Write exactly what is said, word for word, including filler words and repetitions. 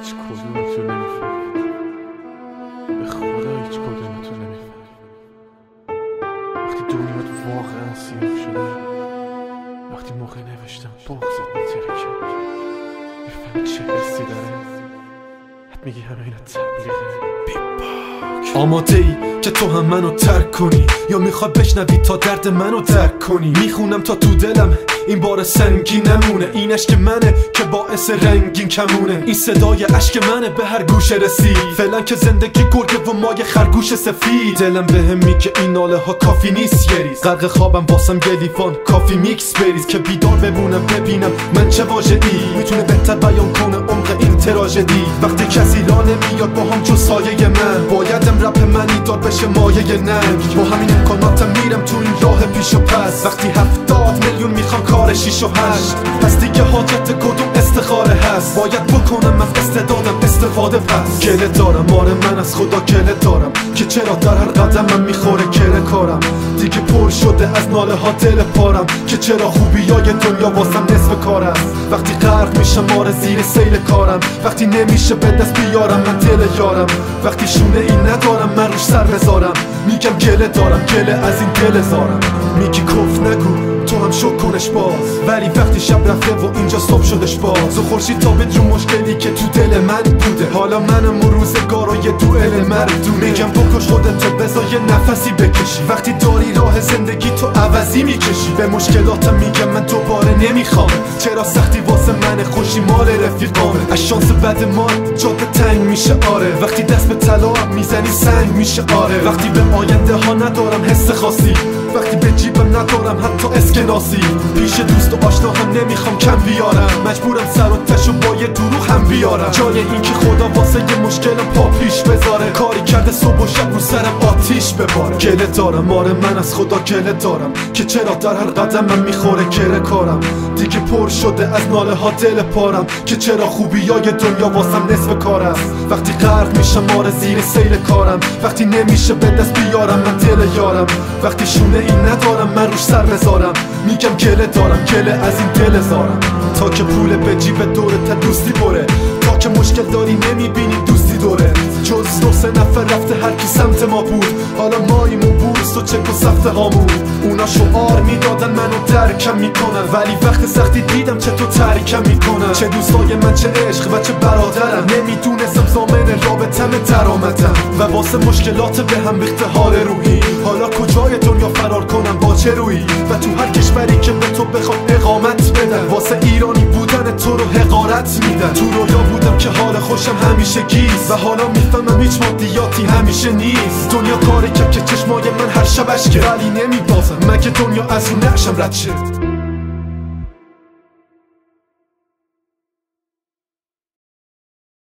هیچ کدومتون نمیفهمید، به خدا هیچ کدومتون نمیفهمید. وقتی دنیات واقعا سیاه شده، وقتی موقع نوشتم بغضت میترکه، میفهمی چه حسی داره. حد میگی همه اینا تبلیغه. آماده ای که تو هم منو ترک کنی، یا میخوای بشنوی تا درد منو درک کنی؟ میخونم تا تو دلم این بار سنگین نمونه، این عشق منه که باعث رنگین کمونه، این صدای عشق منه به هر گوشه رسید. فعلا که زندگی گرگه و مای خرگوش سفید، دلم بهم میگه این ناله ها کافی نیست یه ریز. غرق خوابم واسم گلیفان کافی میکس بریز، که بیدار بمونم ببینم من چه واژه‌ای میتونه بهتر بیان کنه عمق این تراژدی. وقتی کسی لا نمیاد با هم جز سایه من، بایدم رپ منی دار بشه مایه ننگ. با همین امکاناتم میرم تو این راه پیش و پس، وقتی هفتاد میلیون میخوان کار شیش و هشت، پس دیگه حاجت کدوم استخاره هست؟ باید بکنم از استعدادم استفاده. پس گله دارم، آره من از خدا گله دارم که چرا در هر قدمم میخوره گره کارم. دیگه پر شده از ناله ها دل پارم که چرا خوبیای دنیا واسم نصف کار است. وقتی غرق میشم آره زیر سیل کارم، وقتی نمیشه به دست بیارم من دل یارم، وقتی شونه این ندارم من روش سر بذارم. میگم گله دارم، گله از این دل زارم. میگی کف نگو تو هم شک کنش باز، ولی وقتی شب رفته و اینجا صبح شدش باز، و خورشید تا بدرون مشکلی که تو دل من بوده، حالا منم و روزگار و یه دوئل مردونه. میگم بکش خودتو بذار یه نفسی بکشی، وقتی داری راه زندگی تو عوضی میکشی. به مشکلاتم میگم من دوباره نمیخوام، چرا سختی واسه من خوشی مال رفیقامه. از شانس بد ما جاده تنگ میشه آره، وقتی دست به طلا میزنی سنگ میشه آره. وقتی به آینده ها ندارم حس خاصی، وقتی به جیبم ندارم حتی اسکناسی، پیش دوست و آشنا هم نمیخوام کم بیارم، مجبورم سر و تشو با یه دروغ هم بیارم. جای این که خدا واسه یه مشکلم پا پیش بذاره، کاری کرده صبح و شب رو سرم آتیش بباره. گله دارم آره من از خدا گله دارم که چرا در هر قدمم میخوره گره کارم. دیگه پر شده از ناله ها دل پارم که چرا خوبیای دنیا واسم نصف کار است. وقتی غرق میشم آره زیر سیل کارم، وقتی نمیشه به دست بیارم من دل یارم، وقتی شونه این ندارم من روش سر بذارم. میگم گله دارم، گله از این دل زارم. تا که پول به جیب دوره تا دوستی بره، تا که مشکل داری نمیبینی دوستی دوره. جز دو سه نفر رفته هر کی سمت ما بود، حالا مایمون بورس و چک و سفته هامون. اونا شعار میدادن منو درکم میکنن، ولی وقت سختی دیدم چه تو تحریکم میکنن. چه دوستای من چه عشق و چه برادرم، نمیدونستم زامن رابطم درآمدم، و واسه مشکلات به هم ریخته حال روحی. حالا کجای دنیا فرار کنم با چه رویی، و تو هر کشوری که به تو بخوام اقامت بدن، واسه ایرانی بودن تو رو حقارت میدن. تو رویا بودم که حال خوشم همیشه گیز، و حالا میفهمم هیچ مادیاتی همیشه نیست. دنیا کاری کرد که چشمای من هر شب اشکه، ولی نمیبازم مگه دنیا از اون نقشم رد شه.